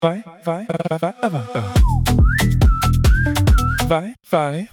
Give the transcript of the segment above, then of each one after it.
Vai, vai, vai, vai, vai, vai. Vai, vai.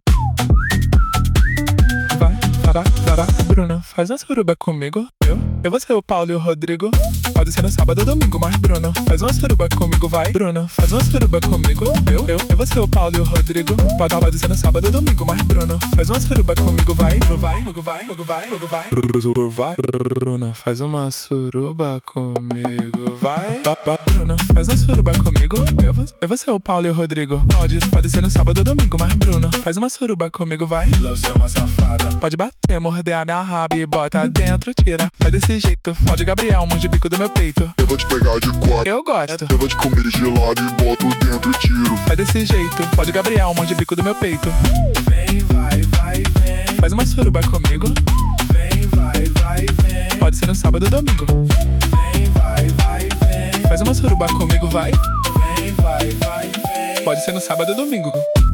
Vai, Bruna, faz uma suruba comigo. Eu vou ser o Paulo e o Rodrigo. Pode ser no sábado ou domingo, mas Bruno, faz uma suruba comigo, vai. Bruno, faz uma suruba comigo. Eu vou ser o Paulo e o Rodrigo. Pode ser no sábado ou domingo, mas Bruno, faz uma suruba comigo, vai. Vai. Bruno, faz uma suruba comigo, vai. Bruno, faz uma suruba comigo. Eu vou ser o Paulo e o Rodrigo. Pode ser no sábado ou domingo, mas Bruno, faz uma suruba comigo, vai. Você é uma safada. Pode bater, morder a minha raba e bota dentro, tira. Faz desse jeito, pode Gabriel, morde o bico do meu peito. Eu vou te pegar de quatro. Eu gosto. Eu vou te comer de gelado e boto dentro e tiro. Faz desse jeito, pode Gabriel, morde o bico do meu peito. Vem, vai, vem. Faz uma suruba comigo. Vem, vai, vem. Pode ser no sábado ou domingo. Vem, vai, vem. Faz uma suruba comigo, vai. Vem, vai, vem. Pode ser no sábado ou domingo.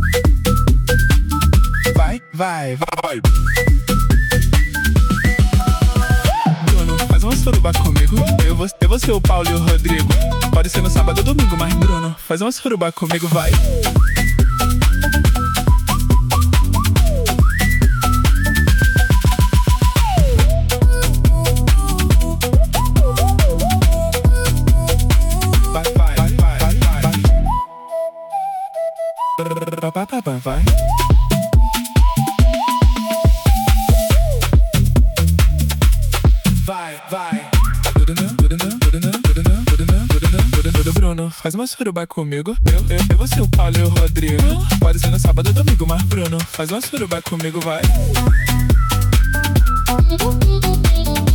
Vai. Bruno, faz uma suruba comigo. Eu vou ser o Paulo e o Rodrigo. Pode ser no sábado ou domingo, mas Bruno, faz uma suruba comigo, vai. Vai. Bruno, faz uma suruba comigo. Eu vou ser o Paulo e o Rodrigo. Pode ser no sábado ou domingo, mas Bruno, faz uma suruba comigo, vai.